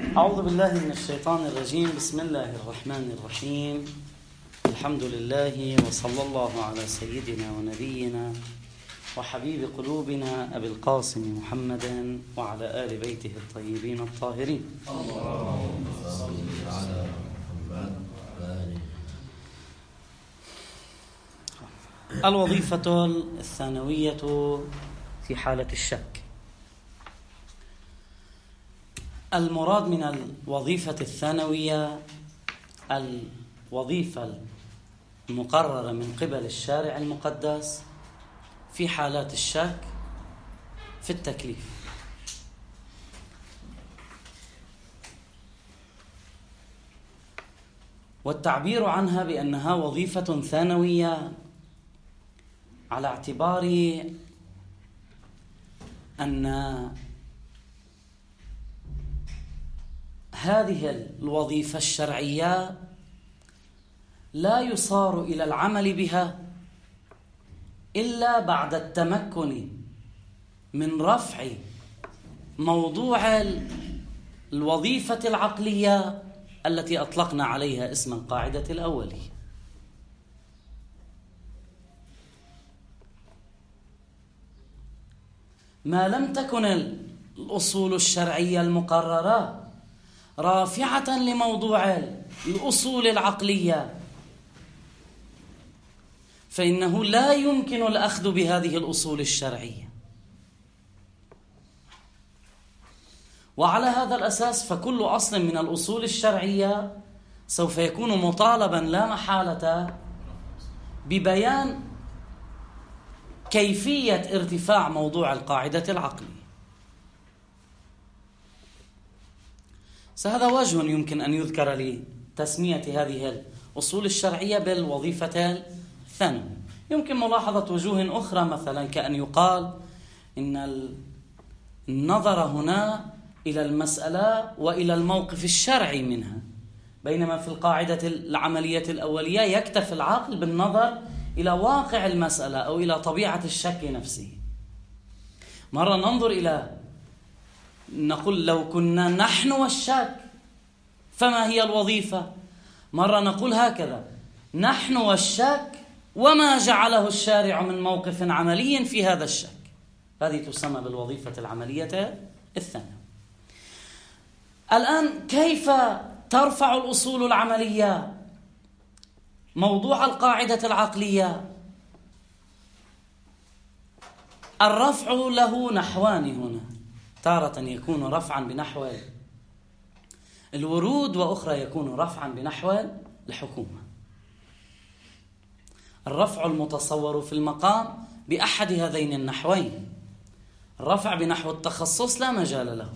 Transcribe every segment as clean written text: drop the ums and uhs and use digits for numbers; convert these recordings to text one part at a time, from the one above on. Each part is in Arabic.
أعوذ بالله من الشيطان الرجيم. بسم الله الرحمن الرحيم. الحمد لله وصلى الله على سيدنا ونبينا وحبيب قلوبنا أبي القاسم محمد وعلى آل بيته الطيبين الطاهرين. اللهم صل على محمد. الوظيفة الثانوية في حالة الشك. المراد من الوظيفة الثانوية الوظيفة المقررة من قبل الشارع المقدس في حالات الشك في التكليف. والتعبير عنها بأنها وظيفة ثانوية على اعتبار أن هذه الوظيفة الشرعية لا يصار إلى العمل بها إلا بعد التمكن من رفع موضوع الوظيفة العقلية التي أطلقنا عليها اسم القاعدة الأولية. ما لم تكن الأصول الشرعية المقررة رافعة لموضوع الأصول العقلية فإنه لا يمكن الأخذ بهذه الأصول الشرعية. وعلى هذا الأساس فكل أصل من الأصول الشرعية سوف يكون مطالبا لا محالة ببيان كيفية ارتفاع موضوع القاعدة العقلية. هذا وجه يمكن أن يذكر لتسمية هذه الأصول الشرعية بالوظيفة الثانوية. يمكن ملاحظة وجوه أخرى، مثلا كأن يقال إن النظر هنا إلى المسألة وإلى الموقف الشرعي منها، بينما في القاعدة العملية الأولية يكتفي العقل بالنظر إلى واقع المسألة أو إلى طبيعة الشك نفسه. مرة ننظر إلى نقول لو كنا نحن والشك فما هي الوظيفة؟ مرة نقول هكذا: نحن والشك وما جعله الشارع من موقف عملي في هذا الشك. هذه تسمى بالوظيفة العملية الثانية. الآن كيف ترفع الأصول العملية موضوع القاعدة العقلية؟ الرفع له نحوان هنا، تارة يكون رفعا بنحو الورود، وأخرى يكون رفعا بنحو الحكومة. الرفع المتصور في المقام بأحد هذين النحوين. الرفع بنحو التخصص لا مجال له،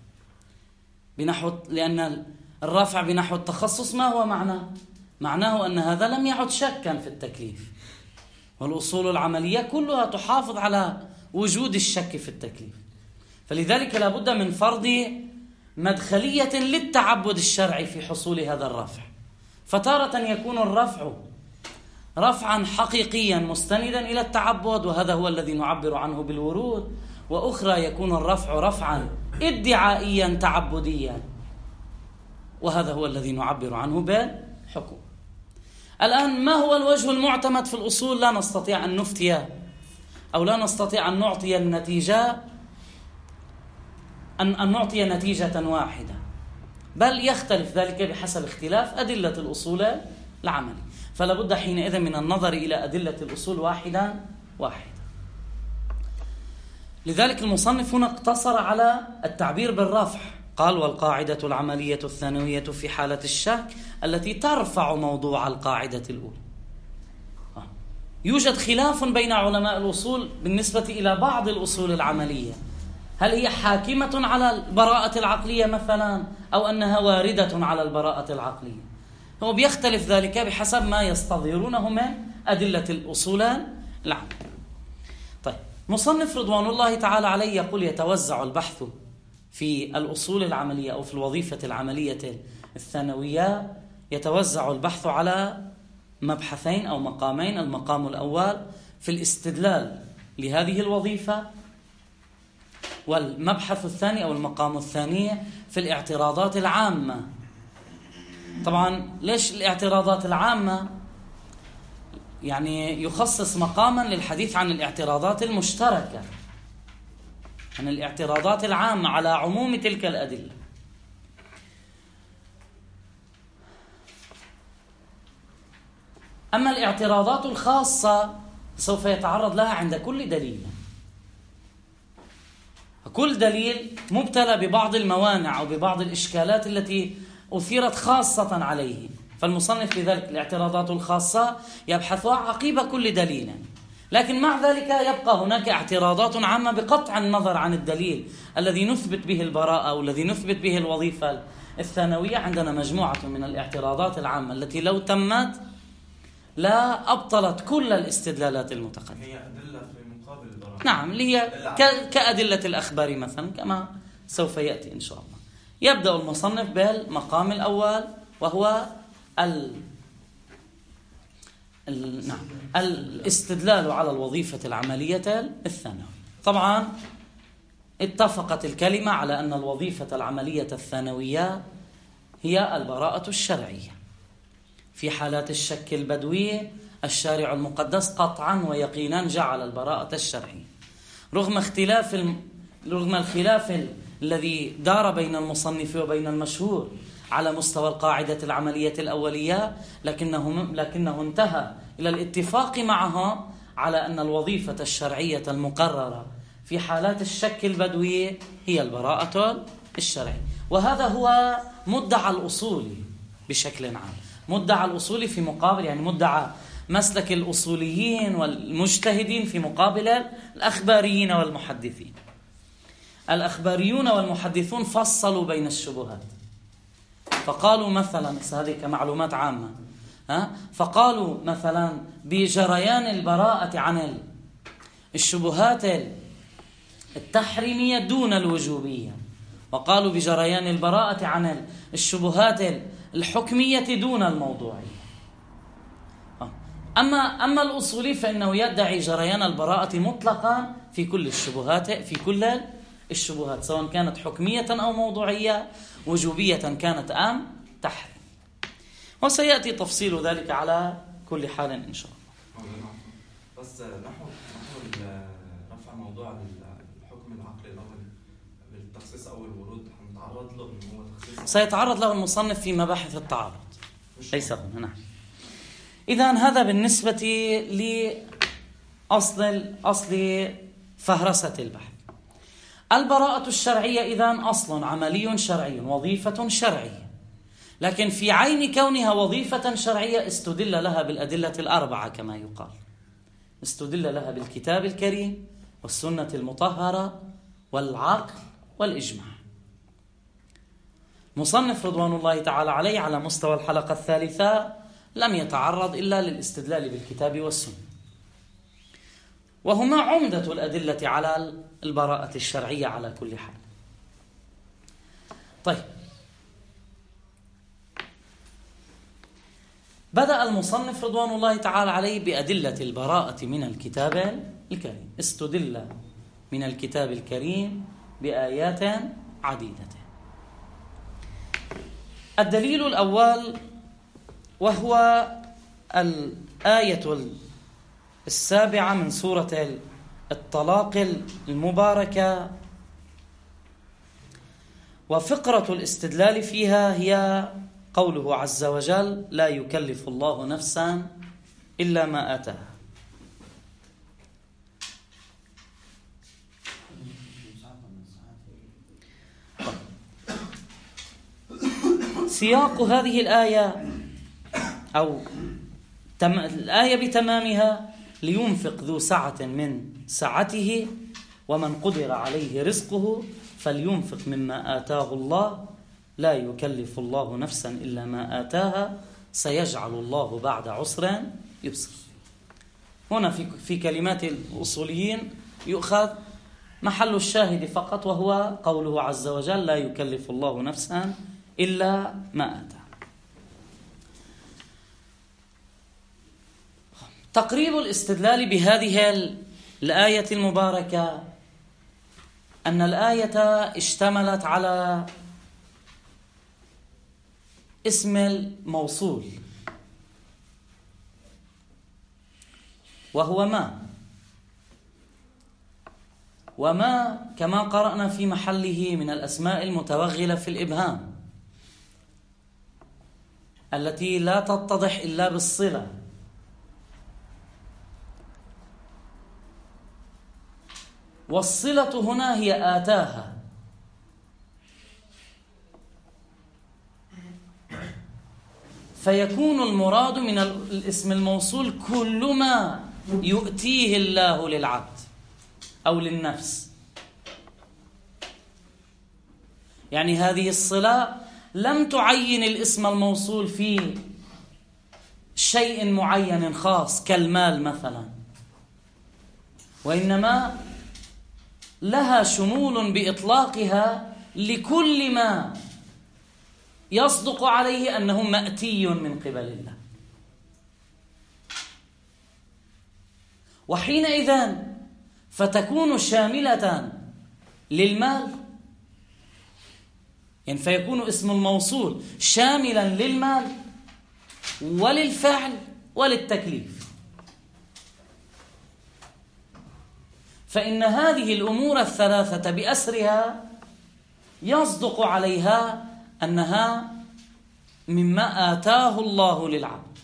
لأن الرفع بنحو التخصص ما هو معناه أن هذا لم يعد شكا في التكليف، والأصول العملية كلها تحافظ على وجود الشك في التكليف. فلذلك لا بد من فرض مدخلية للتعبد الشرعي في حصول هذا الرفع. فتارة يكون الرفع رفعا حقيقيا مستندا إلى التعبد، وهذا هو الذي نعبر عنه بالورود، وأخرى يكون الرفع رفعا ادعائيا تعبديا، وهذا هو الذي نعبر عنه بالحكم. الآن ما هو الوجه المعتمد في الأصول؟ لا نستطيع أن نفتي أو لا نستطيع أن نعطي النتيجة أن نعطي نتيجة واحدة، بل يختلف ذلك بحسب اختلاف أدلة الأصول العملي. فلا بد حينئذ من النظر إلى أدلة الأصول واحدا. لذلك المصنف هنا اقتصر على التعبير بالرفع، قال: والقاعدة العملية الثانوية في حالة الشك التي ترفع موضوع القاعدة الأولى. يوجد خلاف بين علماء الأصول بالنسبة إلى بعض الأصول العملية، هل هي حاكمة على البراءة العقلية مثلا، أو أنها واردة على البراءة العقلية؟ هو بيختلف ذلك بحسب ما يستظهرونه من أدلة الأصول العملية. طيب، مصنف رضوان الله تعالى عليه يقول: يتوزع البحث في الأصول العملية أو في الوظيفة العملية الثانوية، يتوزع البحث على مبحثين أو مقامين. المقام الأول في الاستدلال لهذه الوظيفة والمبحث الثاني أو المقام الثاني في الاعتراضات العامة. طبعا ليش الاعتراضات العامة؟ يعني يخصص مقاما للحديث عن الاعتراضات المشتركة، عن الاعتراضات العامة على عموم تلك الأدلة. أما الاعتراضات الخاصة سوف يتعرض لها عند كل دليل. كل دليل مبتلى ببعض الموانع أو ببعض الإشكالات التي أثيرت خاصة عليه، فالمصنف لذلك الاعتراضات الخاصة يبحثها عقيب كل دليل. لكن مع ذلك يبقى هناك اعتراضات عامة بقطع النظر عن الدليل الذي نثبت به البراءة أو الذي نثبت به الوظيفة الثانوية. عندنا مجموعة من الاعتراضات العامة التي لو تمت لا أبطلت كل الاستدلالات المتقدمة. هي أدلة في مقابل البراءة. نعم، اللي هي كأدلة الأخبار مثلا، كما سوف يأتي إن شاء الله. يبدأ المصنف بالمقام الأول وهو الاستدلال على الوظيفة العملية الثانوية. طبعا اتفقت الكلمة على أن الوظيفة العملية الثانوية هي البراءة الشرعية. في حالات الشك البدوي الشارع المقدس قطعا ويقينا جعل البراءة الشرعية، رغم الخلاف الذي دار بين المصنف وبين المشهور على مستوى القاعدة العملية الأولية، لكنه انتهى إلى الاتفاق معها على أن الوظيفة الشرعية المقررة في حالات الشك البدوي هي البراءة الشرعية. وهذا هو مدعى الأصولي بشكل عام، مدعى الأصولي في مقابل، يعني مدعى مسلك الأصوليين والمجتهدين في مقابل الأخباريين والمحدثين. الأخباريون والمحدثون فصلوا بين الشبهات، فقالوا مثلا، هذه كمعلومات عامة، فقالوا مثلا بجريان البراءة عن الشبهات التحريمية دون الوجوبية، وقالوا بجريان البراءة عن الشبهات الحكمية دون الموضوعية. أما الأصولي فإنه يدعي جريان البراءة مطلقا في كل الشبهات سواء كانت حكمية أو موضوعية، وجوبية كانت أم تحريم، وسيأتي تفصيل ذلك على كل حال إن شاء الله. بس نحو رفع موضوع الحكم العقلي الأول بالتخصيص أو الورود هنتعرض له، إنه هو تخصيص سيتعرض له المصنف في مباحث التعارض، ليس هنا. نعم. إذن هذا بالنسبة لأصل فهرسة البحث. البراءة الشرعية إذن أصل عملي شرعي، وظيفة شرعية، لكن في عين كونها وظيفة شرعية استدل لها بالأدلة الأربعة كما يقال. استدل لها بالكتاب الكريم والسنة المطهرة والعقل والإجماع. مصنف رضوان الله تعالى عليه على مستوى الحلقة الثالثة لم يتعرض إلا للاستدلال بالكتاب والسنة، وهما عمدة الأدلة على البراءة الشرعية على كل حال. طيب، بدأ المصنف رضوان الله تعالى عليه بأدلة البراءة من الكتاب الكريم. استدل من الكتاب الكريم بآيات عديدة. الدليل الأول وهو الآية 7 من سورة الطلاق المباركة، وفقرة الاستدلال فيها هي قوله عز وجل: لا يكلف الله نفسا إلا ما آتاها. سياق هذه الآية أو الآية بتمامها: لينفق ذو سعة من سعته ومن قدر عليه رزقه فلينفق مما آتاه الله لا يكلف الله نفسا إلا ما آتاها سيجعل الله بعد عسر يسر. هنا في كلمات الأصوليين يؤخذ محل الشاهد فقط، وهو قوله عز وجل: لا يكلف الله نفسا إلا ما آتاها. تقريب الاستدلال بهذه الآية المباركة أن الآية اشتملت على اسم الموصول وهو ما، وما كما قرأنا في محله من الأسماء المتوغلة في الإبهام التي لا تتضح إلا بالصلة. والصلة هنا هي آتاها، فيكون المراد من الاسم الموصول كل ما يؤتيه الله للعبد أو للنفس. يعني هذه الصلة لم تعين الاسم الموصول في شيء معين خاص كالمال مثلا، وإنما لها شمول بإطلاقها لكل ما يصدق عليه أنه مأتي من قبل الله. وحينئذ فتكون شاملة للمال، يعني فيكون اسم الموصول شاملا للمال وللفعل وللتكليف. فإن هذه الأمور الثلاثة بأسرها يصدق عليها أنها مما آتاه الله للعبد.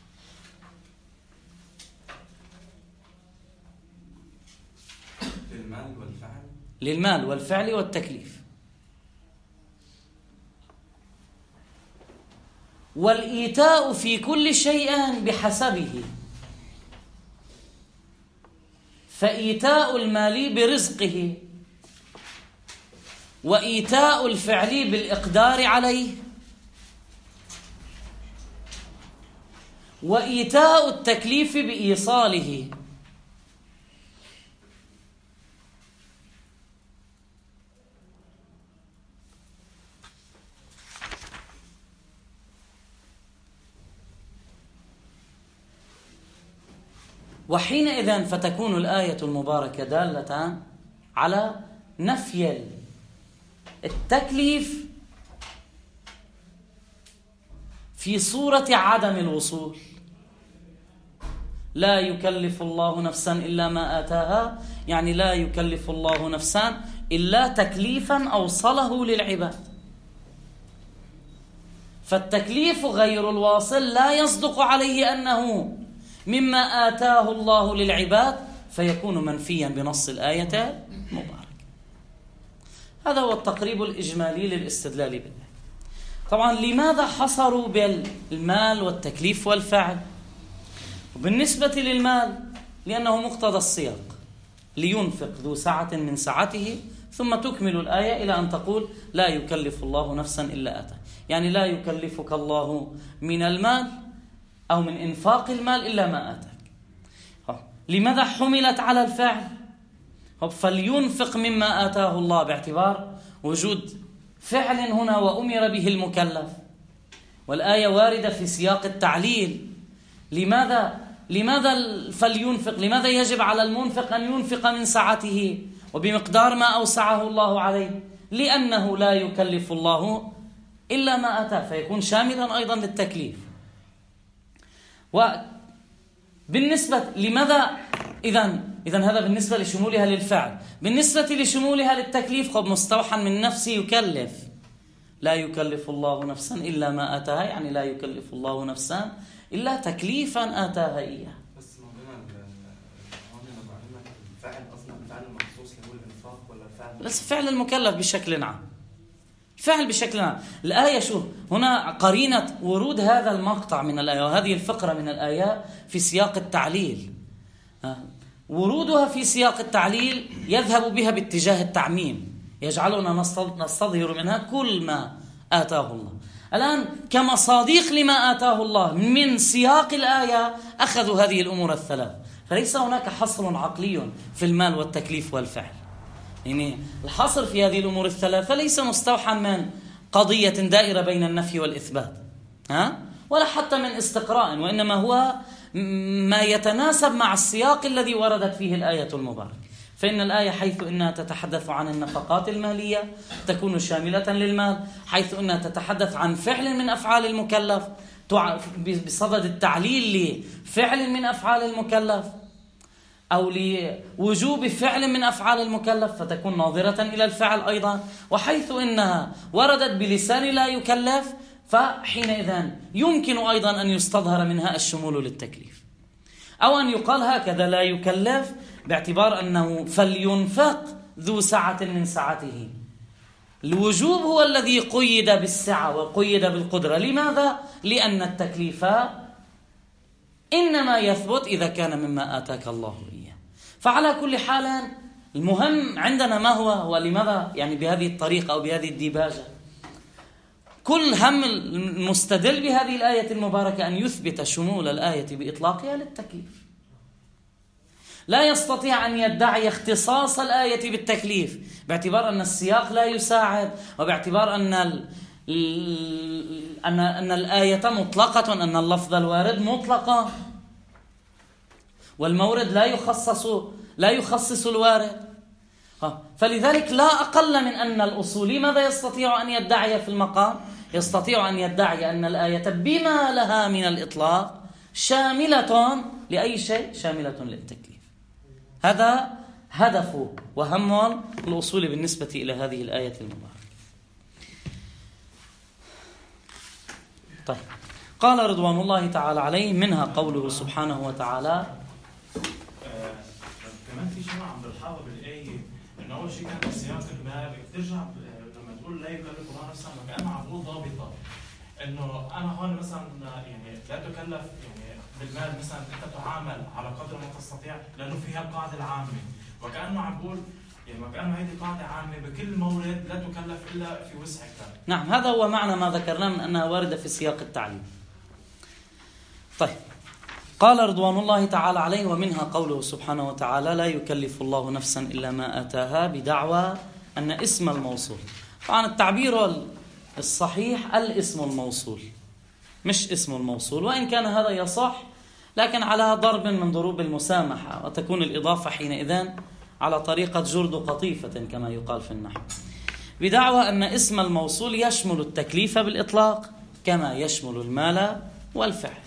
للمال والفعل والتكليف. والإيتاء في كل شيء بحسبه، فإيتاء المال برزقه، وإيتاء الفعل بالإقدار عليه، وإيتاء التكليف بإيصاله. وحينئذ فتكون الآية المباركة دالة على نفي التكليف في صورة عدم الوصول. لا يكلف الله نفسا إلا ما آتاها، يعني لا يكلف الله نفسا إلا تكليفا أوصله للعباد. فالتكليف غير الواصل لا يصدق عليه أنه مما آتاه الله للعباد، فيكون منفيا بنص الآية المباركة. هذا هو التقريب الإجمالي للاستدلال بالله. طبعا لماذا حصروا بالمال والتكليف والفعل؟ وبالنسبة للمال لأنه مقتضى السياق، لينفق ذو سعة من سعته، ثم تكمل الآية إلى أن تقول لا يكلف الله نفسا إلا آتاه، يعني لا يكلفك الله من المال أو من إنفاق المال إلا ما آتاك. لماذا حملت على الفعل؟ فلينفق مما آتاه الله باعتبار وجود فعل هنا وأمر به المكلف، والآية واردة في سياق التعليل. لماذا فلينفق؟ لماذا يجب على المنفق أن ينفق من سعته وبمقدار ما أوسعه الله عليه؟ لأنه لا يكلف الله إلا ما آتاه، فيكون شاملا أيضا للتكليف. وبالنسبة لماذا إذن هذا بالنسبة لشمولها للفعل. بالنسبة لشمولها للتكليف قد مستوحى من نفسه يكلف، لا يكلف الله نفسا إلا ما آتاها، يعني لا يكلف الله نفسا إلا تكليفا آتاها إياه. بس الفعل أصلا الفعل المخصوص له الإنفاق ولا الفعل؟ بس فعل المكلف بشكل عام، فعل بشكل عام. الآية شوف هنا قرينة ورود هذا المقطع من الآية وهذه الفقرة من الآية في سياق التعليل. ورودها في سياق التعليل يذهب بها باتجاه التعميم، يجعلنا نستظهر منها كل ما آتاه الله. الآن كمصادق لما آتاه الله من سياق الآية أخذوا هذه الأمور الثلاث، فليس هناك حصر عقلي في المال والتكليف والفعل. يعني الحصر في هذه الأمور الثلاثة ليس مستوحى من قضية دائرة بين النفي والإثبات ولا حتى من استقراء، وإنما هو ما يتناسب مع السياق الذي وردت فيه الآية المباركة. فإن الآية حيث إنها تتحدث عن النفقات المالية تكون شاملة للمال، حيث إنها تتحدث عن فعل من أفعال المكلف بصدد التعليل لفعل من أفعال المكلف أو لوجوب فعل من أفعال المكلف فتكون ناظرة إلى الفعل أيضا. وحيث إنها وردت بلسان لا يكلف فحينئذ يمكن أيضا أن يستظهر منها الشمول للتكليف، أو أن يقال هكذا لا يكلف باعتبار أنه فلينفق ذو سعة من سعته. الوجوب هو الذي قيد بالسعة وقيد بالقدرة. لماذا؟ لأن التكليف إنما يثبت إذا كان مما آتاك الله إياه. فعلى كل حال المهم عندنا ما هو ولماذا يعني بهذه الطريقة أو بهذه الديباجة. كل هم المستدل بهذه الآية المباركة أن يثبت شمول الآية بإطلاقها للتكليف. لا يستطيع أن يدعي اختصاص الآية بالتكليف باعتبار أن السياق لا يساعد، وباعتبار أن الآية مطلقة، أن اللفظ الوارد مطلقة والمورد لا يخصص الوارد. فلذلك لا أقل من أن الأصولي ماذا يستطيع أن يدعي في المقام؟ يستطيع أن يدعي أن الآية بما لها من الإطلاق شاملة لأي شيء، شاملة للتكليف. هذا هدف وهم الأصول بالنسبة إلى هذه الآية المباركة. طيب، قال رضوان الله تعالى عليه: منها قوله سبحانه وتعالى. كمان في شيء عم بنحاول بالآية إنه أول شيء كان سياق الباب بترجع لما تقول لا يكلف الله نفسا كأنه عم تقول ضابطة إنه أنا هون مثلا يعني لا تكلف يعني بالمال مثلا أنت تعامل على قدر ما تستطيع لأنه فيها القاعدة العامة، وكأنه عم بقول يعني وكأنه هذه قاعدة عامة بكل مورد لا تكلف إلا في وسعك. نعم، هذا هو معنى ما ذكرناه من أنها واردة في سياق التعليم. طيب، قال رضوان الله تعالى عليه: ومنها قوله سبحانه وتعالى: لا يكلف الله نفسا إلا ما آتاها، بدعوى أن اسم الموصول. طبعا التعبير الصحيح الاسم الموصول مش اسم الموصول، وإن كان هذا يصح لكن على ضرب من ضروب المسامحة، وتكون الإضافة حينئذ على طريقة جرد قطيفة كما يقال في النحو، بدعوى أن اسم الموصول يشمل التكليف بالإطلاق كما يشمل المال والفعل،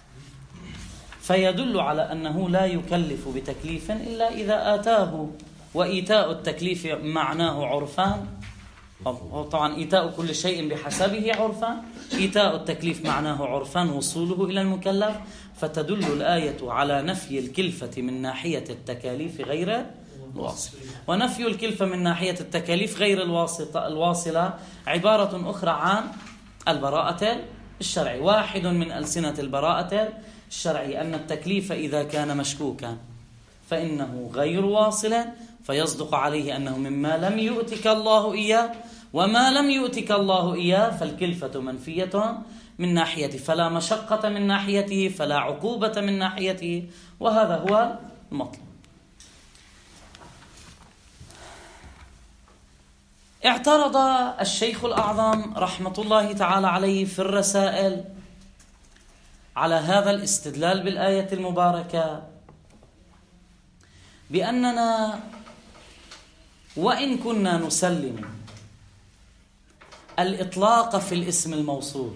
فيدل على أنه لا يكلف بتكليف إلا إذا آتاه. وإيتاء التكليف معناه عرفان، طبعا إيتاء كل شيء بحسبه عرفان، إيتاء التكليف معناه عرفان وصوله إلى المكلف، فتدل الآية على نفي الكلفة من ناحية التكاليف غير الواصل. ونفي الكلفة من ناحية التكاليف غير الواصلة عبارة أخرى عن البراءة الشرعي. واحد من ألسنة البراءة الشرعي أن التكليف إذا كان مشكوكا فإنه غير واصل، فيصدق عليه أنه مما لم يؤتك الله إياه، وما لم يؤتك الله إياه فالكلفة منفية من ناحيته، فلا مشقة من ناحيته، فلا عقوبة من ناحيته، وهذا هو المطلب. اعترض الشيخ الأعظم رحمة الله تعالى عليه في الرسائل على هذا الاستدلال بالآية المباركة بأننا وإن كنا نسلم الإطلاق في الاسم الموصول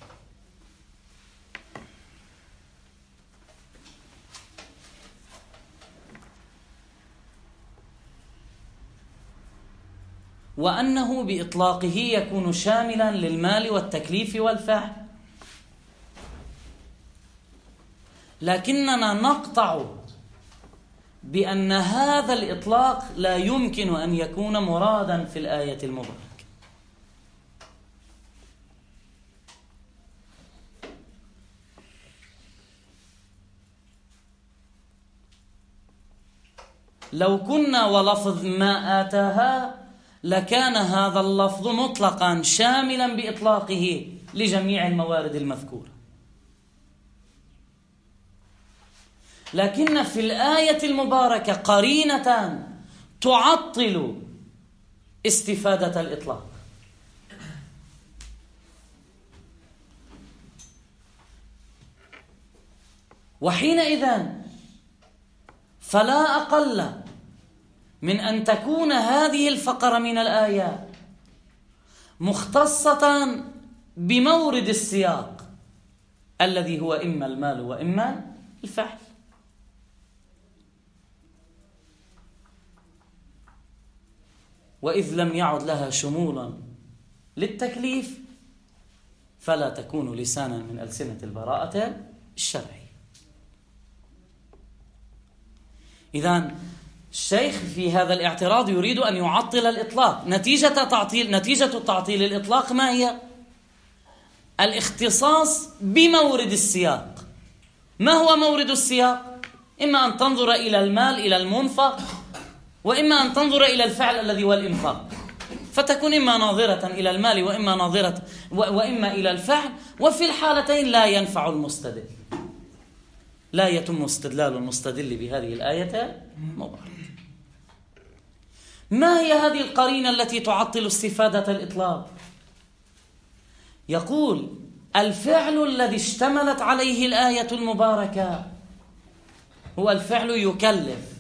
وأنه بإطلاقه يكون شاملا للمال والتكليف والفعل، لكننا نقطع بأن هذا الإطلاق لا يمكن أن يكون مرادا في الآية المباركة. لو كنا ولفظ ما آتاها لكان هذا اللفظ مطلقا شاملا بإطلاقه لجميع الموارد المذكورة، لكن في الآية المباركة قرينة تعطل استفادة الإطلاق، وحينئذ فلا أقل من أن تكون هذه الفقرة من الآيات مختصة بمورد السياق الذي هو إما المال وإما الفعل. وإذ لم يعد لها شمولا للتكليف فلا تكون لسانا من ألسنة البراءة الشرعية. إذن الشيخ في هذا الاعتراض يريد أن يعطل الإطلاق. نتيجة تعطيل الإطلاق ما هي؟ الاختصاص بمورد السياق. ما هو مورد السياق؟ إما أن تنظر إلى المال إلى المنفق، وإما أن تنظر إلى الفعل الذي هو الإنفاق، فتكون إما ناظرة إلى المال وإما إلى الفعل، وفي الحالتين لا ينفع المستدل، لا يتم استدلال المستدل بهذه الآية مباركة. ما هي هذه القرينة التي تعطل استفادة الإطلاق؟ يقول الفعل الذي اشتملت عليه الآية المباركة هو الفعل يكلف،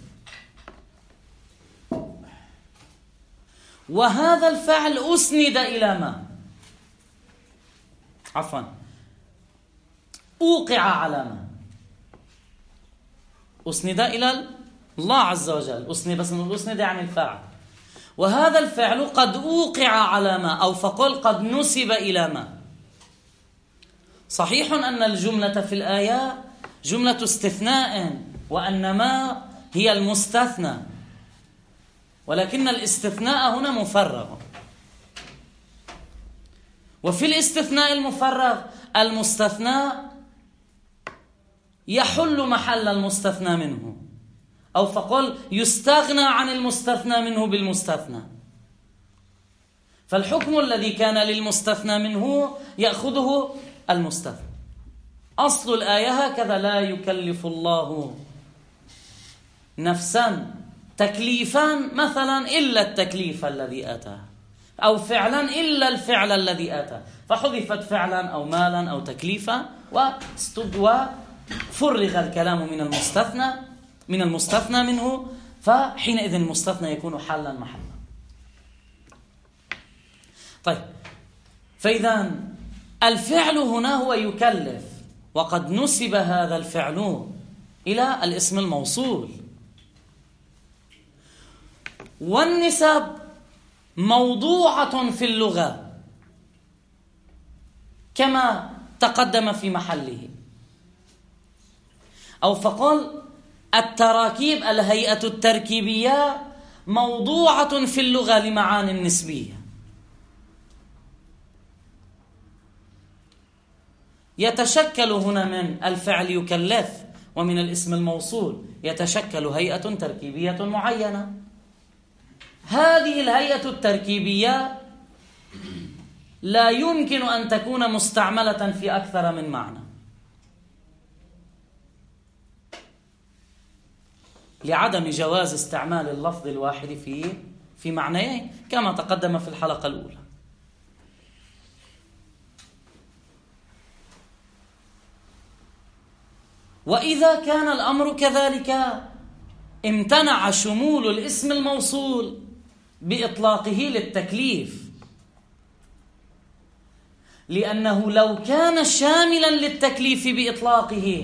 وهذا الفعل أسند إلى ما؟ أوقع على ما؟ أسند إلى الله عز وجل. أسند يعني الفعل، وهذا الفعل قد أوقع على ما، أو فقل قد نسب إلى ما. صحيح أن الجملة في الآية جملة استثناء، وأن ما هي المستثنى، ولكن الاستثناء هنا مفرغ، وفي الاستثناء المفرغ المستثنى يحل محل المستثنى منه، أو فقل يستغنى عن المستثنى منه بالمستثنى. فالحكم الذي كان للمستثنى منه يأخذه المستثنى. أصل الآية هكذا: لا يكلف الله نفسا تكليفا مثلا إلا التكليف الذي أتى، أو فعلا إلا الفعل الذي أتى، فحذفت فعلا أو مالا أو تكليفا وفرغ الكلام من المستثنى منه، فحينئذ المستثنى يكون حالا محلا. طيب، فإذا الفعل هنا هو يكلف، وقد نسب هذا الفعل إلى الاسم الموصول، والنسب موضوعة في اللغة كما تقدم في محله، أو فقل التراكيب الهيئة التركيبية موضوعة في اللغة لمعاني النسبية. يتشكل هنا من الفعل يكلف ومن الاسم الموصول يتشكل هيئة تركيبية معينة. هذه الهيئة التركيبية لا يمكن أن تكون مستعملة في أكثر من معنى، لعدم جواز استعمال اللفظ الواحد في معنيين كما تقدم في الحلقة الأولى. وإذا كان الأمر كذلك امتنع شمول الاسم الموصول بإطلاقه للتكليف، لأنه لو كان شاملا للتكليف بإطلاقه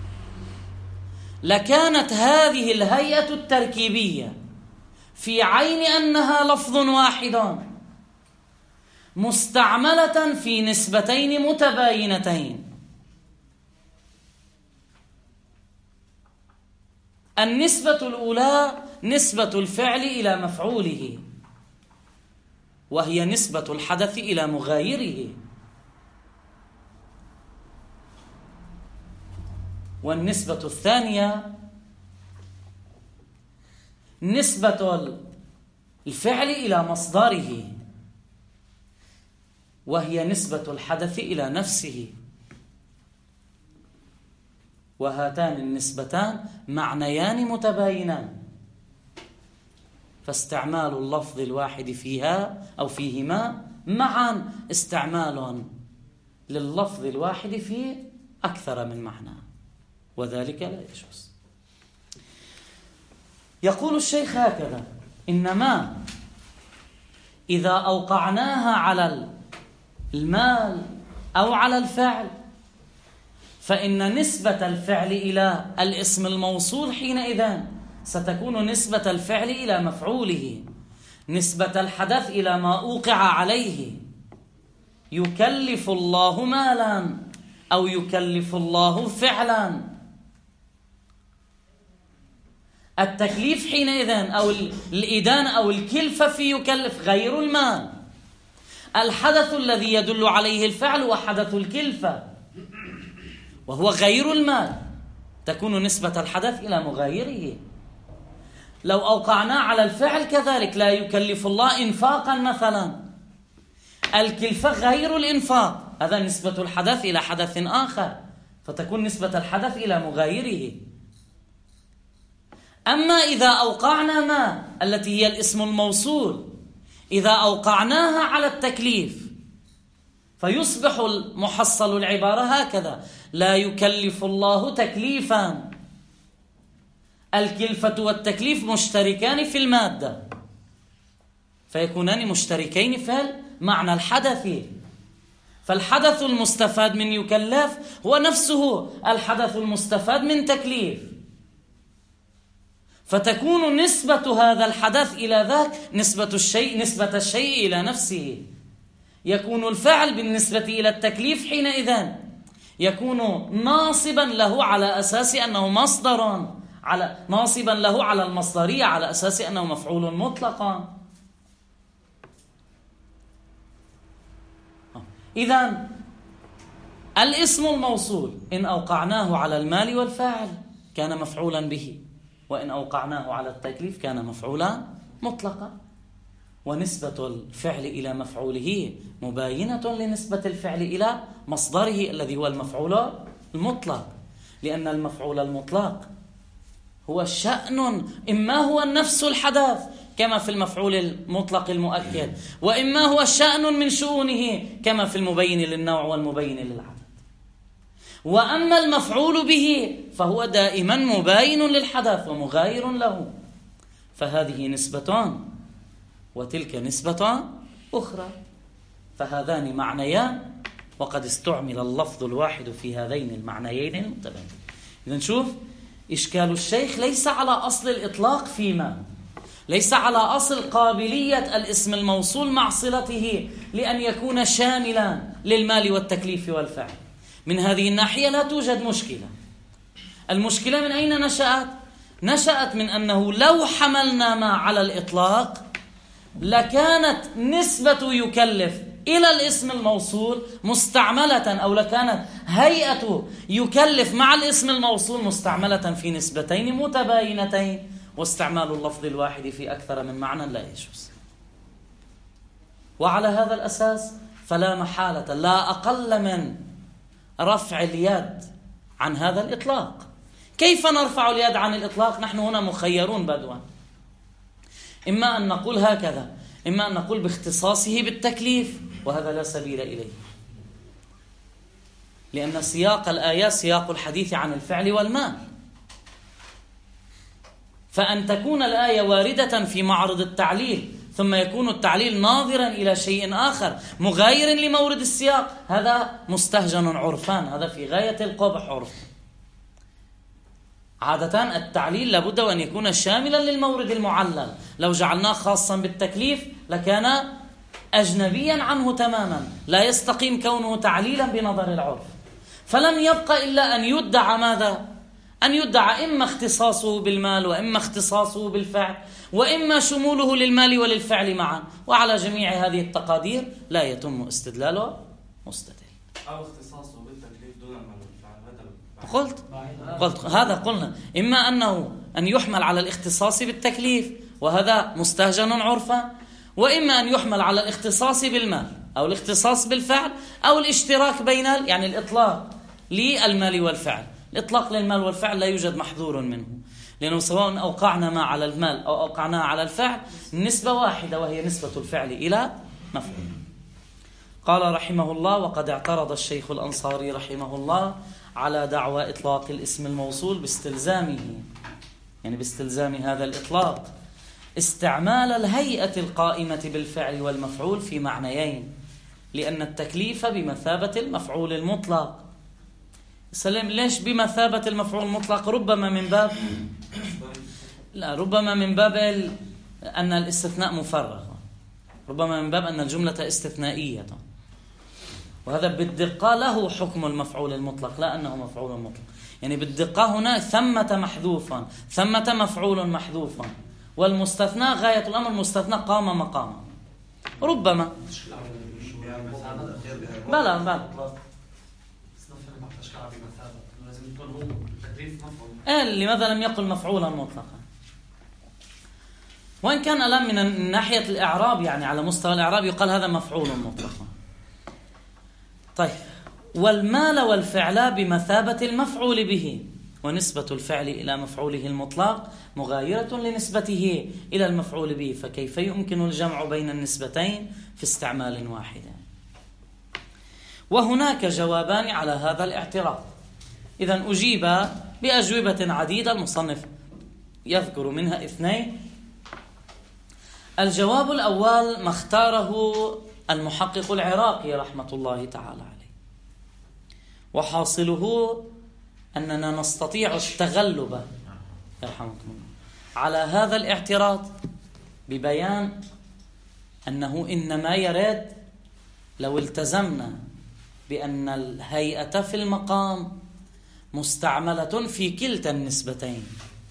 لكانت هذه الهيئة التركيبية في عين أنها لفظ واحد مستعملة في نسبتين متباينتين. النسبة الأولى نسبة الفعل إلى مفعوله، وهي نسبة الحدث إلى مغايره. والنسبة الثانية نسبة الفعل إلى مصدره، وهي نسبة الحدث إلى نفسه. وهاتان النسبتان معنيان متباينان، فاستعمال اللفظ الواحد فيها أو فيهما معا استعمال لللفظ الواحد في أكثر من معنى، وذلك لا يجوز. يقول الشيخ هكذا: إنما إذا أوقعناها على المال أو على الفعل فإن نسبة الفعل إلى الاسم الموصول حينئذ ستكون نسبة الفعل إلى مفعوله، نسبة الحدث إلى ما أوقع عليه. يكلف الله مالا أو يكلف الله فعلا. التكليف حينئذ أو الإدانة أو الكلفة في يكلف غير المال. الحدث الذي يدل عليه الفعل هو حدث الكلفة وهو غير المال، تكون نسبة الحدث إلى مغايره. لو أوقعنا على الفعل كذلك، لا يكلف الله إنفاقا مثلا، الكلفة غير الإنفاق، هذا نسبة الحدث إلى حدث آخر، فتكون نسبة الحدث إلى مغايره. أما إذا أوقعنا ما التي هي الاسم الموصول، إذا أوقعناها على التكليف فيصبح المحصل العبارة هكذا: لا يكلف الله تكليفا. الكلفة والتكليف مشتركان في المادة، فيكونان مشتركين في معنى الحدث. فالحدث المستفاد من يكلف هو نفسه الحدث المستفاد من تكليف، فتكون نسبة هذا الحدث إلى ذاك نسبة الشيء إلى نفسه. يكون الفعل بالنسبة إلى التكليف حينئذ يكون ناصبا له على أساس أنه مصدر، ناصبا له على المصدرية على أساس أنه مفعول مطلقا. إذن الاسم الموصول إن أوقعناه على المال والفاعل كان مفعولا به، وإن أوقعناه على التكليف كان مفعولا مطلقا. ونسبة الفعل إلى مفعوله مباينة لنسبة الفعل إلى مصدره الذي هو المفعول المطلق، لأن المفعول المطلق هو شأن، إما هو نفس الحدث كما في المفعول المطلق المؤكد، وإما هو شأن من شؤونه كما في المبين للنوع والمبين للعدد. وأما المفعول به فهو دائما مباين للحدث ومغاير له، فهذه نسبتان وتلك نسبة أخرى، فهذان معنيان وقد استعمل اللفظ الواحد في هذين المعنيين المتباينين. إذن شوف، إشكال الشيخ ليس على أصل الإطلاق فيما، ليس على أصل قابلية الاسم الموصول مع صلته لأن يكون شاملا للمال والتكليف والفعل. من هذه الناحية لا توجد مشكلة. المشكلة من أين نشأت؟ نشأت من أنه لو حملنا ما على الإطلاق لكانت نسبة يكلف إلى الاسم الموصول مستعملة، أو لكانت هيئة يكلف مع الاسم الموصول مستعملة في نسبتين متباينتين، واستعمال اللفظ الواحد في أكثر من معنى لا يجوز. وعلى هذا الأساس فلا محالة لا أقل من رفع اليد عن هذا الإطلاق. كيف نرفع اليد عن الإطلاق؟ نحن هنا مخيرون بدوا، إما أن نقول هكذا، إما أن نقول باختصاصه بالتكليف، وهذا لا سبيل إليه، لأن سياق الآيات سياق الحديث عن الفعل والمال. فأن تكون الآية واردة في معرض التعليل ثم يكون التعليل ناظرا إلى شيء آخر مغاير لمورد السياق، هذا مستهجن عرفان، هذا في غاية القبح عرفا. عادة التعليل لابد أن يكون شاملا للمورد المعلل، لو جعلناه خاصا بالتكليف لكان أجنبيا عنه تماما، لا يستقيم كونه تعليلا بنظر العرف. فلم يبقى إلا أن يدعى ماذا؟ أن يدعى إما اختصاصه بالمال وإما اختصاصه بالفعل وإما شموله للمال وللفعل معا، وعلى جميع هذه التقادير لا يتم استدلاله مستدل. أو اختصاصه بالتكليف دون المال والفعل. قلت هذا قلنا، إما أن يحمل على الاختصاص بالتكليف وهذا مستهجن عرفا، وإما أن يحمل على الاختصاص بالمال أو الاختصاص بالفعل أو الاشتراك بين يعني الإطلاق للمال والفعل. الإطلاق للمال والفعل لا يوجد محظور منه، لأنه سواء أوقعنا ما على المال أو أوقعناه على الفعل نسبة واحدة وهي نسبة الفعل إلى مفعول. قال رحمه الله: وقد اعترض الشيخ الأنصاري رحمه الله على دعوى إطلاق الاسم الموصول باستلزامه، يعني باستلزام هذا الإطلاق، استعمال الهيئة القائمة بالفعل والمفعول في معنيين، لأن التكليف بمثابة المفعول المطلق. سلام، ليش بمثابة المفعول المطلق؟ ربما من باب أن الاستثناء مفرغ، ربما من باب أن الجملة استثنائية، وهذا بالدقة له حكم المفعول المطلق، لا أنه مفعول مطلق. يعني بالدقة هنا ثمة محذوفا، ثمة مفعول محذوفا، والمستثنى غاية الأمر المستثنى قام مقاما. ربما بلا لماذا لم يقل مفعولا مطلقا؟ وإن كان الآن من ناحية الإعراب، يعني على مستوى الإعراب يقال هذا مفعول مطلقا. طيب، والمال والفعل بمثابة المفعول به، ونسبة الفعل إلى مفعوله المطلق مغايرة لنسبته إلى المفعول به، فكيف يمكن الجمع بين النسبتين في استعمال واحد؟ وهناك جوابان على هذا الاعتراض. إذن أجيب بأجوبة عديدة، المصنف يذكر منها 2. الجواب الأول ما اختاره المحقق العراقي رحمة الله تعالى عليه، وحاصله أننا نستطيع التغلب يرحمكم الله على هذا الاعتراض ببيان أنه إنما يراد لو التزمنا بأن الهيئة في المقام مستعملة في كلتا النسبتين.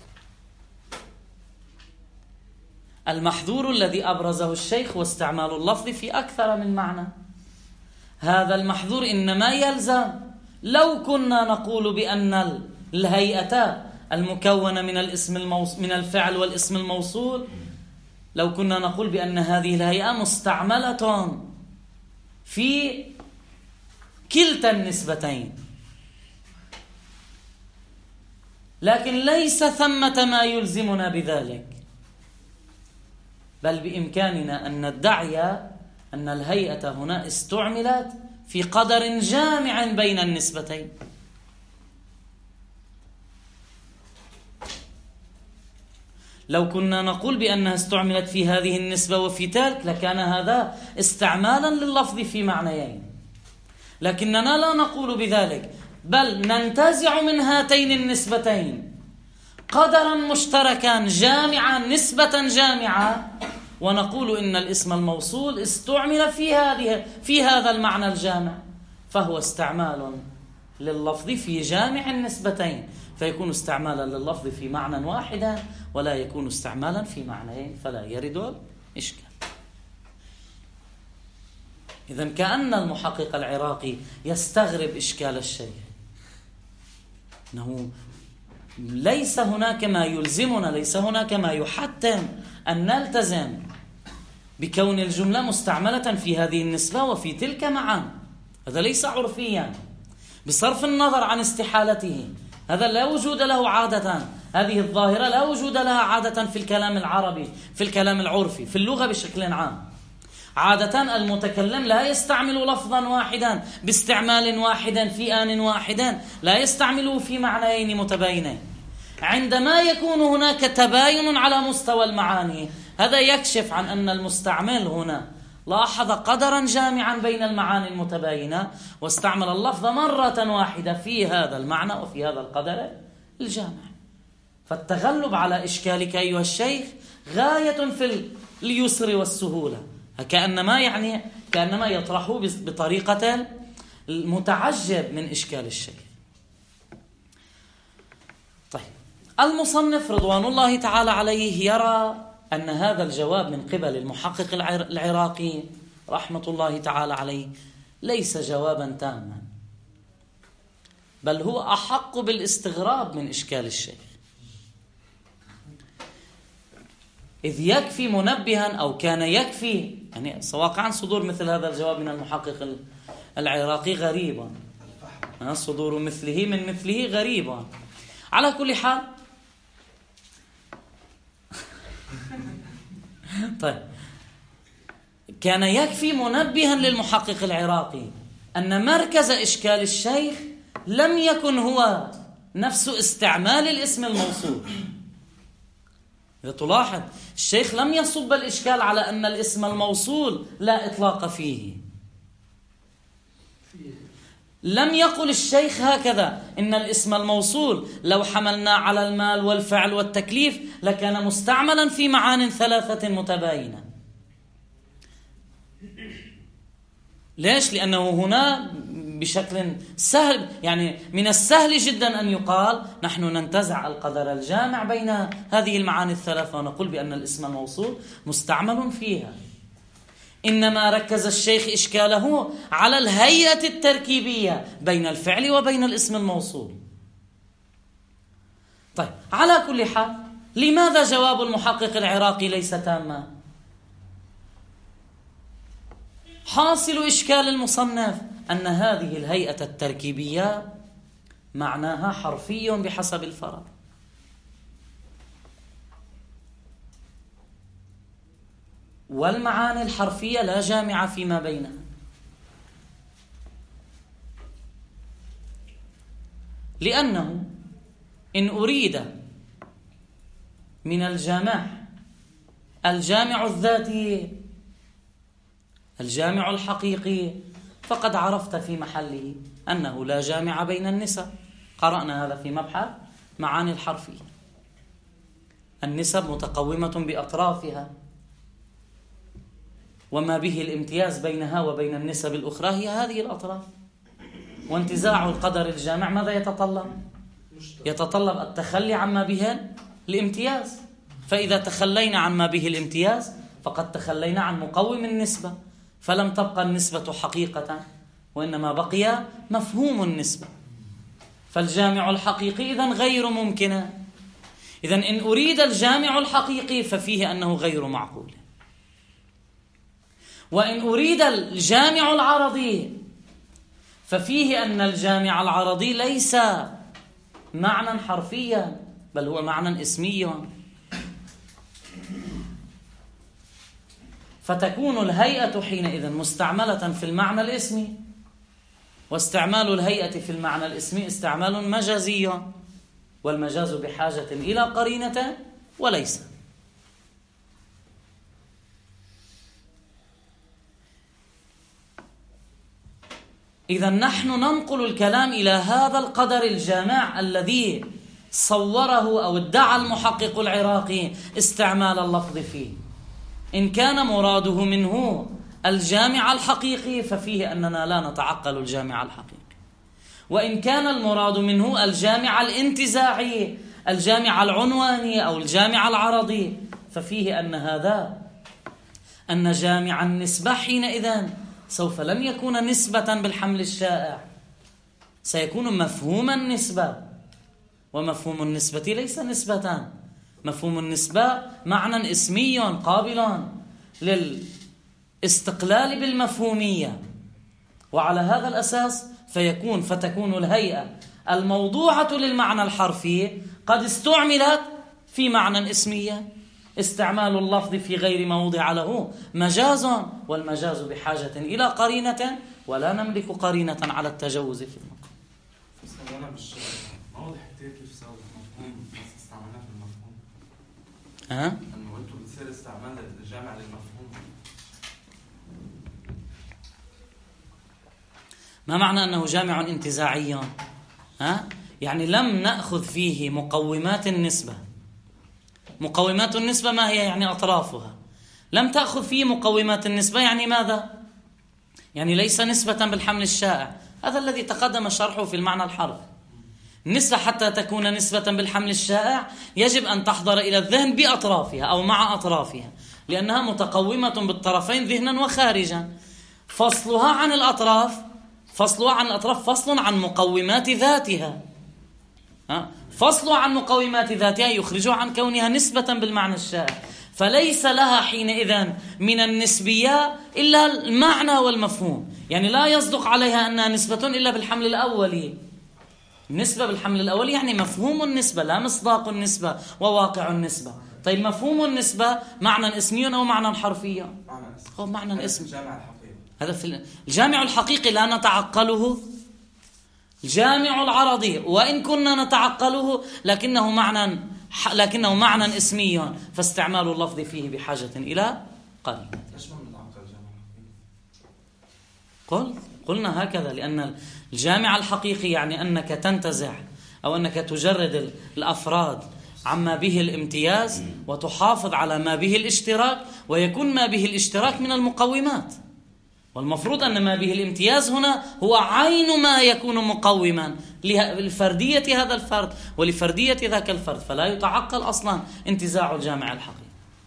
المحذور الذي أبرزه الشيخ هو استعمال اللفظ في أكثر من معنى. هذا المحذور إنما يلزم لو كنا نقول بأن الهيئة المكونة من الفعل والاسم الموصول، لو كنا نقول بأن هذه الهيئة مستعملة في كلتا النسبتين، لكن ليس ثمة ما يلزمنا بذلك، بل بإمكاننا أن ندعي أن الهيئة هنا استعملت في قدر جامع بين النسبتين. لو كنا نقول بأنها استعملت في هذه النسبة وفي تلك لكان هذا استعمالا لللفظ في معنيين، لكننا لا نقول بذلك، بل ننتزع من هاتين النسبتين قدرا مشتركا جامعا، نسبة جامعة، ونقول إن الاسم الموصول استعمل في هذا المعنى الجامع، فهو استعمال لللفظ في جامع النسبتين، فيكون استعمالا لللفظ في معنى واحدا ولا يكون استعمالا في معنيين، فلا يرد الإشكال. إذن كأن المحقق العراقي يستغرب إشكال الشيء، أنه ليس هناك ما يلزمنا، ليس هناك ما يحتم أن نلتزم بكون الجملة مستعملة في هذه النسبة وفي تلك معا. هذا ليس عرفيا بصرف النظر عن استحالته، هذا لا وجود له عادة، هذه الظاهرة لا وجود لها عادة في الكلام العربي، في الكلام العرفي، في اللغة بشكل عام. عادة المتكلم لا يستعمل لفظا واحدا باستعمال واحد في آن واحد، لا يستعمله في معنيين متباينين. عندما يكون هناك تباين على مستوى المعاني، هذا يكشف عن أن المستعمل هنا لاحظ قدرا جامعا بين المعاني المتباينة، واستعمل اللفظ مرة واحدة في هذا المعنى وفي هذا القدر الجامع. فالتغلب على إشكالك أيها الشيخ غاية في اليسر والسهولة، كأنما يطرحه بطريقة المتعجب من إشكال الشيخ. طيب، المصنف رضوان الله تعالى عليه يرى أن هذا الجواب من قبل المحقق العراقي رحمة الله تعالى عليه ليس جوابا تاما، بل هو أحق بالاستغراب من إشكال الشيخ، إذ يكفي منبها أو كان يكفي، يعني واقعا صدور مثل هذا الجواب من المحقق العراقي غريبا، صدور مثله من مثله غريبا. على كل حال، طيب، كان يكفي منبها للمحقق العراقي أن مركز إشكال الشيخ لم يكن هو نفس استعمال الاسم الموصول، إذا تلاحظ الشيخ لم يصب الإشكال على أن الاسم الموصول لا إطلاق فيه. لم يقل الشيخ هكذا إن الاسم الموصول لو حملنا على المال والفعل والتكليف لكان مستعملا في معان ثلاثة متباينة. ليش؟ لأنه هنا بشكل سهل، يعني من السهل جدا أن يقال نحن ننتزع القدر الجامع بين هذه المعاني الثلاثة ونقول بأن الاسم الموصول مستعمل فيها. إنما ركز الشيخ إشكاله على الهيئة التركيبية بين الفعل وبين الاسم الموصول. طيب، على كل حال، لماذا جواب المحقق العراقي ليس تاما؟ حاصل إشكال المصنف أن هذه الهيئة التركيبية معناها حرفي بحسب الفرض، والمعاني الحرفية لا جامعة فيما بينها. لأنه إن أريد من الجامع الذاتي الجامع الحقيقي فقد عرفت في محله أنه لا جامع بين النسب. قرأنا هذا في مبحث معاني الحرفية. النسب متقومة بأطرافها، وما به الامتياز بينها وبين النسب الأخرى هي هذه الأطراف. وانتزاع القدر الجامع ماذا يتطلب؟ يتطلب التخلي عما به الامتياز. فإذا تخلينا عما به الامتياز فقد تخلينا عن مقوم النسبة، فلم تبقى النسبة حقيقة وإنما بقي مفهوم النسبة. فالجامع الحقيقي إذن غير ممكن. إذن إن أريد الجامع الحقيقي ففيه أنه غير معقول. وإن أريد الجامع العرضي ففيه أن الجامع العرضي ليس معنى حرفيا بل هو معنى اسمي. فتكون الهيئة حينئذ مستعملة في المعنى الاسمي، واستعمال الهيئة في المعنى الاسمي استعمال مجازي، والمجاز بحاجة إلى قرينة وليس. إذا نحن ننقل الكلام إلى هذا القدر الجامع الذي صوره أو ادعى المحقق العراقي استعمال اللفظ فيه. إن كان مراده منه الجامع الحقيقي ففيه أننا لا نتعقل الجامع الحقيقي، وإن كان المراد منه الجامع الانتزاعي الجامع العنواني أو الجامع العرضي ففيه أن جامع النسبة حينئذ سوف لن يكون نسبة بالحمل الشائع، سيكون مفهوم النسبة، ومفهوم النسبة ليس نسبة. مفهوم النسبة معنى اسمي قابل للاستقلال بالمفهومية، وعلى هذا الأساس فتكون الهيئة الموضوعة للمعنى الحرفي قد استعملت في معنى اسمي. استعمال اللفظ في غير موضع له مجاز، والمجاز بحاجة إلى قرينة، ولا نملك قرينة على التجوز في المقام. أنا مش واضح كيف صار مفهوم بس استعملناه في المفهوم. أنه أنتم بتصير استعمال الجامع للمفهوم. ما معنى أنه جامع انتزاعي؟ يعني لم نأخذ فيه مقومات النسبة. مقومات النسبة ما هي؟ يعني أطرافها. لم تأخذ فيه مقومات النسبة، يعني ماذا؟ يعني ليس نسبة بالحمل الشائع. هذا الذي تقدم شرحه في المعنى الحرفي. النسبة حتى تكون نسبة بالحمل الشائع يجب أن تحضر إلى الذهن بأطرافها أو مع أطرافها، لأنها متقومة بالطرفين ذهنا وخارجا. فصلها عن الأطراف فصل عن مقومات ذاتها. فصل عن مقومات ذاتها يخرجها عن كونها نسبة بالمعنى الشائع، فليس لها حينئذ من النسبية إلا المعنى والمفهوم. يعني لا يصدق عليها أنها نسبة إلا بالحمل الأولي. النسبة بالحمل الأولي يعني مفهوم النسبة، لا مصداق النسبة وواقع النسبة. طيب مفهوم النسبة معنى اسمي أو معنى حرفي؟ هو معنى اسمي. هذا في الجامع الحقيقي لا نتعقله. الجامع العرضي وإن كنا نتعقله لكنه معنى لكنه معنى اسمي، فاستعمال اللفظ فيه بحاجة إلى قرينة. قلنا هكذا، لأن الجامع الحقيقي يعني أنك تنتزع أو أنك تجرد الأفراد عما به الامتياز وتحافظ على ما به الاشتراك، ويكون ما به الاشتراك من المقومات، والمفروض أن ما به الامتياز هنا هو عين ما يكون مقوما لفردية هذا الفرد ولفردية ذاك الفرد، فلا يتعقل أصلا انتزاع الجامع الحقيقي.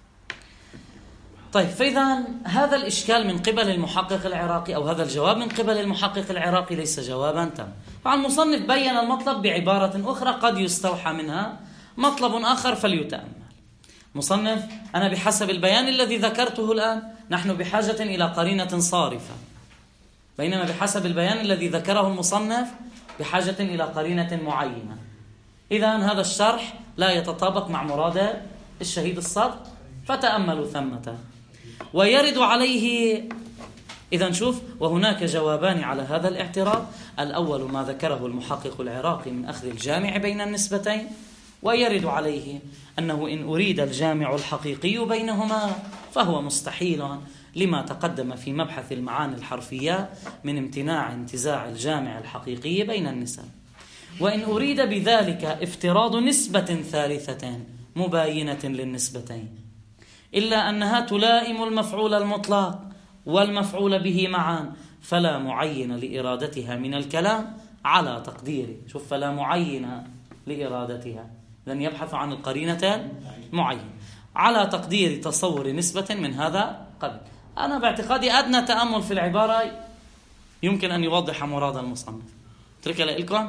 طيب، فإذا هذا الإشكال من قبل المحقق العراقي أو هذا الجواب من قبل المحقق العراقي ليس جوابا تام. فالمصنف بين المطلب بعبارة أخرى قد يستوحى منها مطلب آخر فليتأمل. مصنف: أنا بحسب البيان الذي ذكرته الآن نحن بحاجة إلى قرينة صارفة، بينما بحسب البيان الذي ذكره المصنف بحاجة إلى قرينة معينة. إذن هذا الشرح لا يتطابق مع مراد الشهيد الصدق، فتأملوا ثمة. ويرد عليه إذن شوف، وهناك جوابان على هذا الاعتراض: الأول ما ذكره المحقق العراقي من أخذ الجامع بين النسبتين، ويرد عليه أنه إن أريد الجامع الحقيقي بينهما فهو مستحيل لما تقدم في مبحث المعاني الحرفية من امتناع انتزاع الجامع الحقيقي بين النسب. وإن أريد بذلك افتراض نسبة ثالثة مباينة للنسبتين، إلا أنها تلائم المفعول المطلق والمفعول به معا، فلا معين لإرادتها من الكلام على تقديره. شوف، فلا معين لإرادتها، لن يبحث عن القرينة معين على تقدير تصور نسبة من هذا قبل. أنا باعتقادي أدنى تأمل في العبارة يمكن أن يوضح مراد المصنف. اتركها لكم.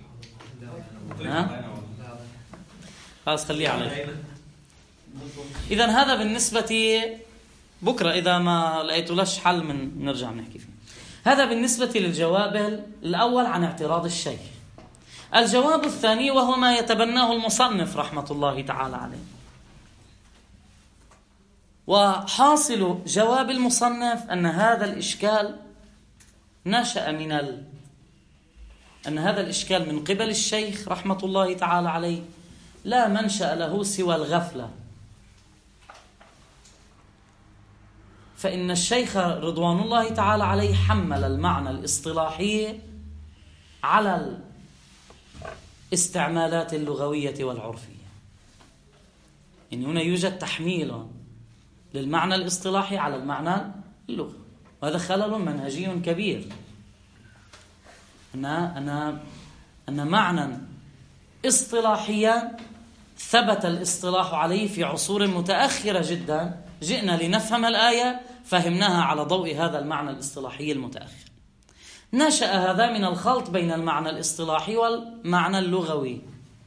خلاص، خليه عليه. إذن هذا بالنسبة، بكرة إذا ما لقيت لش حل من نرجع نحكي فيه. هذا بالنسبة للجواب الأول عن اعتراض الشيخ. الجواب الثاني وهو ما يتبناه المصنف رحمة الله تعالى عليه. وحاصل جواب المصنف أن هذا الإشكال نشأ أن هذا الإشكال من قبل الشيخ رحمة الله تعالى عليه لا منشأ له سوى الغفلة. فإن الشيخ رضوان الله تعالى عليه حمل المعنى الاصطلاحي على الاستعمالات اللغوية والعرفية. إن هنا يوجد تحميل للمعنى الاصطلاحي على المعنى اللغوي، وهذا خلل منهجي كبير. أن معنى اصطلاحيا ثبت الاصطلاح عليه في عصور متأخرة جدا، جئنا لنفهم الآية فهمناها على ضوء هذا المعنى الاصطلاحي المتأخر. نشأ هذا من الخلط بين المعنى الاصطلاحي والمعنى اللغوي.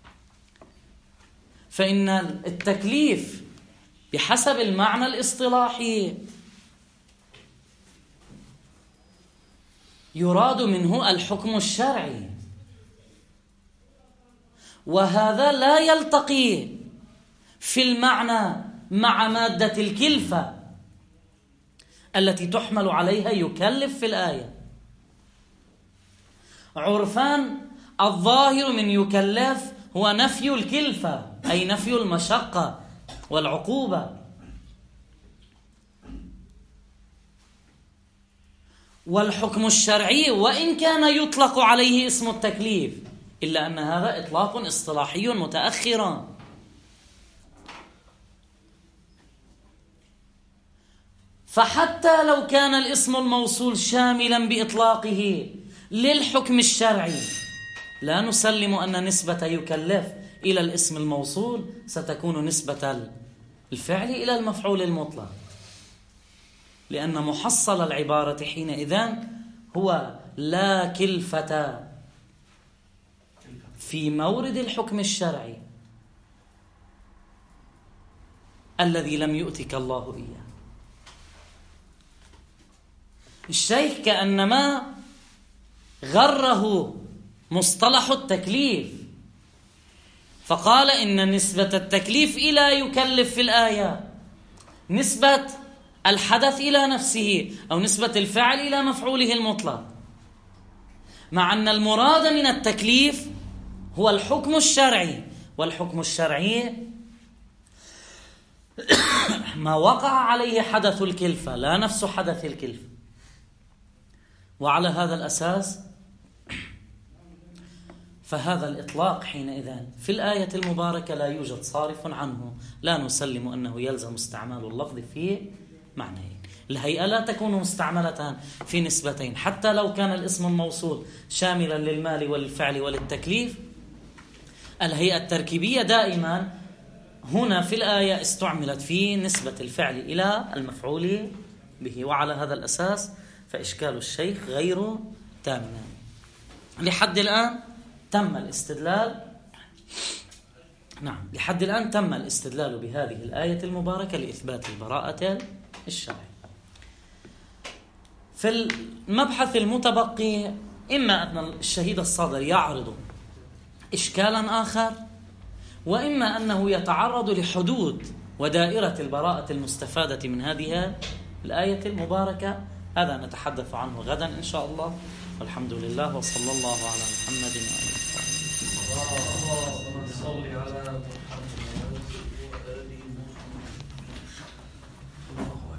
فإن التكليف بحسب المعنى الاصطلاحي يراد منه الحكم الشرعي، وهذا لا يلتقي في المعنى مع مادة الكلفة التي تحمل عليها يكلف في الآية. عرفان الظاهر من يكلف هو نفي الكلفة، أي نفي المشقة والعقوبة. والحكم الشرعي وإن كان يطلق عليه اسم التكليف، إلا أن هذا إطلاق اصطلاحي متأخر. فحتى لو كان الاسم الموصول شاملا بإطلاقه للحكم الشرعي، لا نسلم أن نسبة يكلف إلى الاسم الموصول ستكون نسبة الفعل إلى المفعول المطلق، لأن محصل العبارة حينئذ هو لا كلفة في مورد الحكم الشرعي الذي لم يؤتك الله إياه. الشيخ كأنما غره مصطلح التكليف، فقال إن نسبة التكليف إلى يكلف في الآية نسبة الحدث إلى نفسه أو نسبة الفعل إلى مفعوله المطلق، مع أن المراد من التكليف هو الحكم الشرعي، والحكم الشرعي ما وقع عليه حدث الكلفة لا نفس حدث الكلفة. وعلى هذا الأساس فهذا الإطلاق حينئذ في الآية المباركة لا يوجد صارف عنه، لا نسلم أنه يلزم استعمال اللفظ في معنيين. الهيئة لا تكون مستعملة في نسبتين، حتى لو كان الاسم الموصول شاملا للمال وللفعل وللتكليف. الهيئة التركيبية دائما هنا في الآية استعملت في نسبة الفعل إلى المفعول به، وعلى هذا الأساس فإشكال الشيخ غير تام. لحد الآن تم الاستدلال، لحد الآن تم الاستدلال بهذه الآية المباركة لإثبات البراءة الشرعية. في المبحث المتبقي إما أن الشهيد الصادر يعرض إشكالا آخر، وإما أنه يتعرض لحدود ودائرة البراءة المستفادة من هذه الآية المباركة. هذا نتحدث عنه غدا إن شاء الله، والحمد لله، وصلى الله على محمد وآله.